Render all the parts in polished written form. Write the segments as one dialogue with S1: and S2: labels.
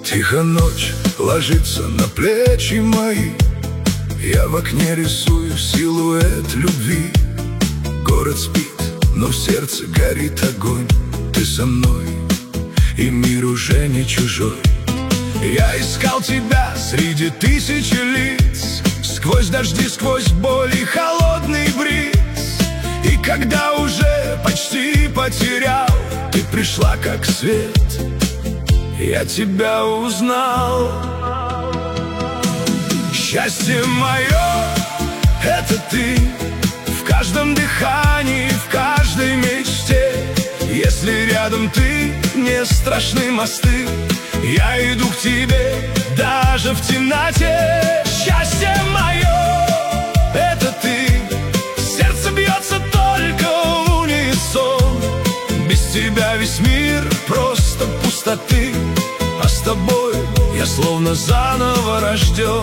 S1: Тихо ночь ложится на плечи мои, я в окне рисую силуэт любви. Город спит, но в сердце горит огонь. Ты со мной, и мир уже не чужой. Я искал тебя среди тысячи лиц, сквозь дожди, сквозь боль и холодный бриз. И когда уже почти потерял, ты пришла как свет, я тебя узнал. Счастье мое — это ты, в каждом дыхании, в каждой мечте. Если рядом ты, не страшны мосты, я иду к тебе даже в темноте. Счастье мое — это ты, сердце бьется только в унисон. Без тебя весь мир просто пустоты, а с тобой я словно заново рожден.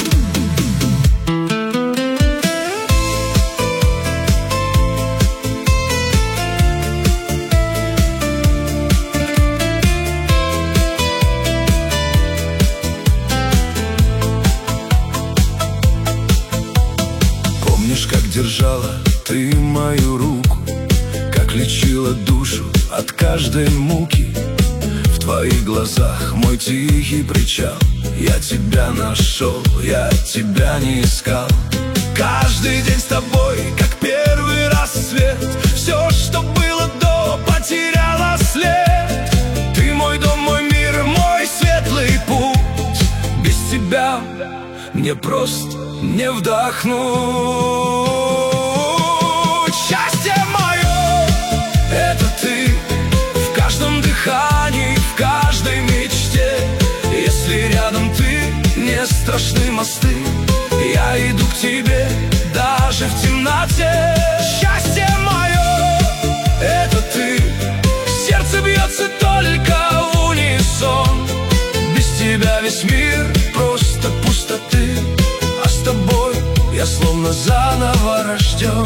S1: Помнишь, как держала ты мою руку, как лечила душу от каждой муки? В твоих глазах мой тихий причал. Я тебя нашел, я тебя не искал. Каждый день с тобой, как первый рассвет. Все, что было до, потеряло след. Ты мой дом, мой мир, мой светлый путь. Без тебя мне просто не вдохнуть. Счастье мое — это ты, в каждом дыхании, в каждой мечте. Если рядом ты, не страшны мосты, я иду к тебе даже в темноте. Счастье мое — это ты, сердце бьется только в унисон. Без тебя весь мир просто пустоты, а с тобой я словно заново рожден.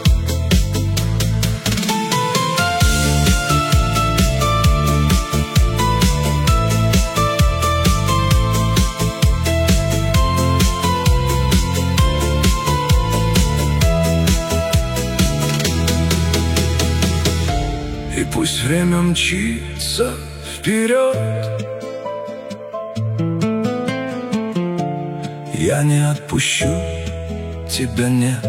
S1: И пусть время мчится вперед, я не отпущу тебя, нет.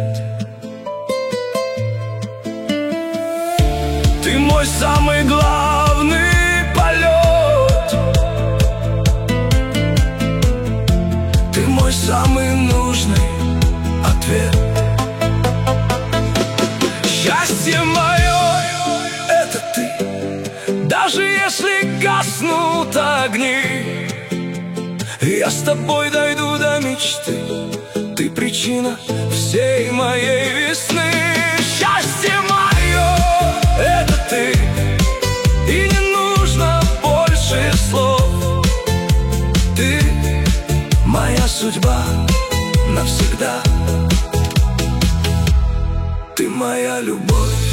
S1: Ты мой самый главный полет, ты мой самый нужный ответ. Счастье мое — это ты, даже если гаснут огни, я с тобой дойду до мечты. Ты причина всей моей весны. Счастье мое — это ты, и не нужно больше слов. Ты моя судьба навсегда, ты моя любовь.